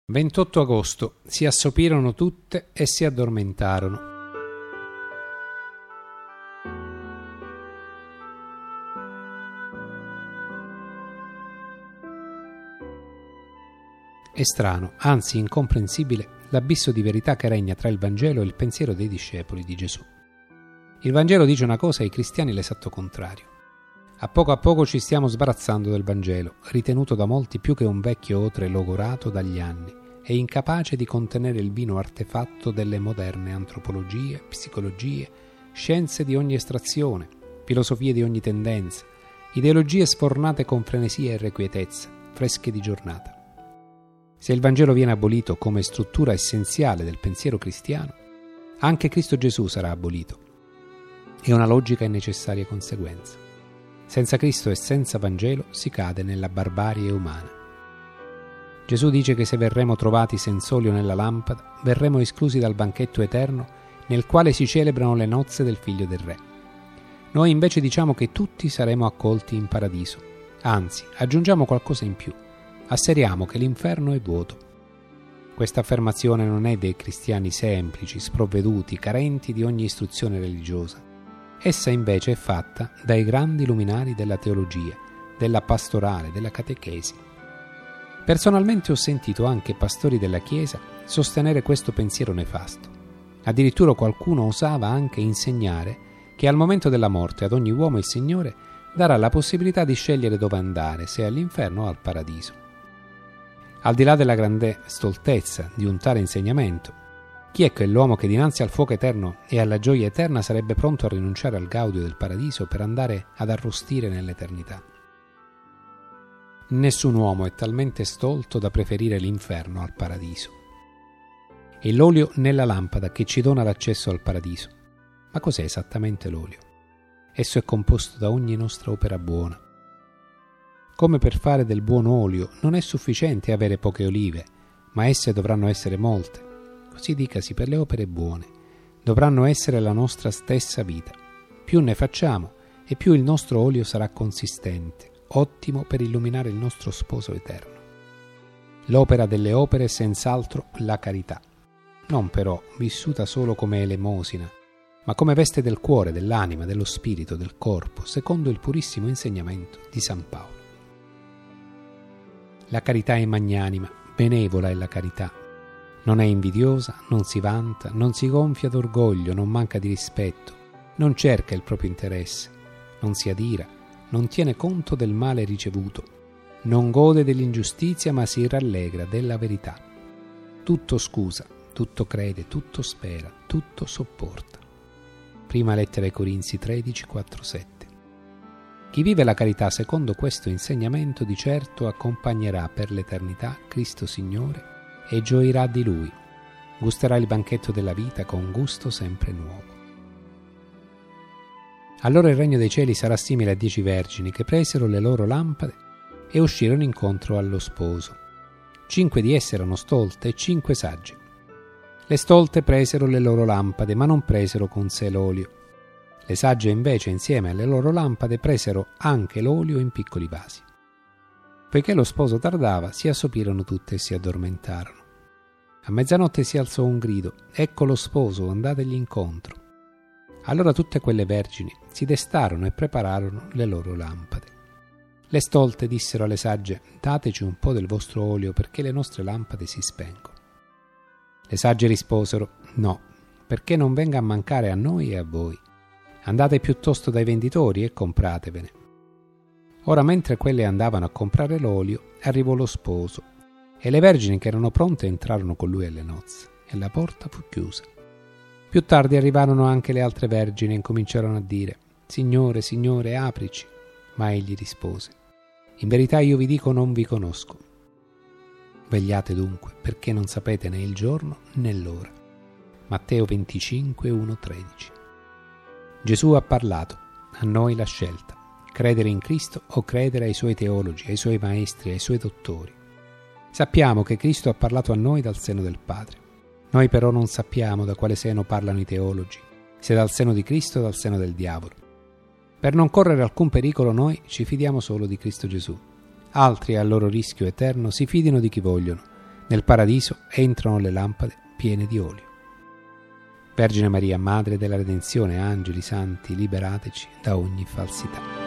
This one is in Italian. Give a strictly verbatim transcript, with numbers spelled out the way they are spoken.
ventotto agosto. Si assopirono tutte e si addormentarono. È strano, anzi incomprensibile, l'abisso di verità che regna tra il Vangelo e il pensiero dei discepoli di Gesù. Il Vangelo dice una cosa e i cristiani l'esatto contrario. A poco a poco ci stiamo sbarazzando del Vangelo, ritenuto da molti più che un vecchio otre logorato dagli anni e incapace di contenere il vino artefatto delle moderne antropologie, psicologie, scienze di ogni estrazione, filosofie di ogni tendenza, ideologie sfornate con frenesia e irrequietezza, fresche di giornata. Se il Vangelo viene abolito come struttura essenziale del pensiero cristiano, anche Cristo Gesù sarà abolito. È una logica e necessaria conseguenza. Senza Cristo e senza Vangelo si cade nella barbarie umana. Gesù dice che se verremo trovati senza olio nella lampada, verremo esclusi dal banchetto eterno nel quale si celebrano le nozze del figlio del re. Noi invece diciamo che tutti saremo accolti in paradiso. Anzi, aggiungiamo qualcosa in più. Asseriamo che l'inferno è vuoto. Questa affermazione non è dei cristiani semplici, sprovveduti, carenti di ogni istruzione religiosa. Essa invece è fatta dai grandi luminari della teologia, della pastorale, della catechesi. Personalmente ho sentito anche pastori della Chiesa sostenere questo pensiero nefasto. Addirittura qualcuno osava anche insegnare che al momento della morte ad ogni uomo il Signore darà la possibilità di scegliere dove andare, se all'inferno o al paradiso. Al di là della grande stoltezza di un tale insegnamento, chi è quell'uomo che dinanzi al fuoco eterno e alla gioia eterna sarebbe pronto a rinunciare al gaudio del paradiso per andare ad arrostire nell'eternità? Nessun uomo è talmente stolto da preferire l'inferno al paradiso. È l'olio nella lampada che ci dona l'accesso al paradiso. Ma cos'è esattamente l'olio? Esso è composto da ogni nostra opera buona. Come per fare del buon olio non è sufficiente avere poche olive, ma esse dovranno essere molte. Così dicasi per le opere buone. Dovranno essere la nostra stessa vita. Più ne facciamo e più il nostro olio sarà consistente, ottimo per illuminare il nostro sposo eterno. L'opera delle opere è senz'altro la carità, non però vissuta solo come elemosina, ma come veste del cuore, dell'anima, dello spirito, del corpo, secondo il purissimo insegnamento di San Paolo. La carità è magnanima, benevola è la carità. Non è invidiosa, non si vanta, non si gonfia d'orgoglio, non manca di rispetto, non cerca il proprio interesse, non si adira, non tiene conto del male ricevuto, non gode dell'ingiustizia ma si rallegra della verità. Tutto scusa, tutto crede, tutto spera, tutto sopporta. Prima lettera ai Corinzi tredici, quattro, sette. Chi vive la carità secondo questo insegnamento di certo accompagnerà per l'eternità Cristo Signore e gioirà di Lui, gusterà il banchetto della vita con gusto sempre nuovo. Allora il regno dei cieli sarà simile a dieci vergini che presero le loro lampade e uscirono incontro allo sposo. Cinque di esse erano stolte e cinque sagge. Le stolte presero le loro lampade, ma non presero con sé l'olio. Le sagge invece, insieme alle loro lampade, presero anche l'olio in piccoli vasi. Poiché lo sposo tardava, si assopirono tutte e si addormentarono. A mezzanotte si alzò un grido: «Ecco lo sposo, andategli incontro». Allora tutte quelle vergini si destarono e prepararono le loro lampade. Le stolte dissero alle sagge: «Dateci un po' del vostro olio, perché le nostre lampade si spengono». Le sagge risposero: «No, perché non venga a mancare a noi e a voi. Andate piuttosto dai venditori e compratevene». Ora, mentre quelle andavano a comprare l'olio, arrivò lo sposo, e le vergini che erano pronte entrarono con lui alle nozze, e la porta fu chiusa. Più tardi arrivarono anche le altre vergini e incominciarono a dire: «Signore, Signore, aprici». Ma egli rispose: «In verità io vi dico, non vi conosco. Vegliate dunque, perché non sapete né il giorno né l'ora». Matteo venticinque, uno, tredici. Gesù ha parlato, a noi la scelta. Credere in Cristo o credere ai Suoi teologi, ai Suoi maestri, ai Suoi dottori. Sappiamo che Cristo ha parlato a noi dal seno del Padre. Noi però non sappiamo da quale seno parlano i teologi, se dal seno di Cristo o dal seno del diavolo. Per non correre alcun pericolo noi ci fidiamo solo di Cristo Gesù. Altri, al loro rischio eterno, si fidino di chi vogliono, Nel paradiso entrano le lampade piene di olio. Vergine Maria, Madre della Redenzione, angeli santi, liberateci da ogni falsità.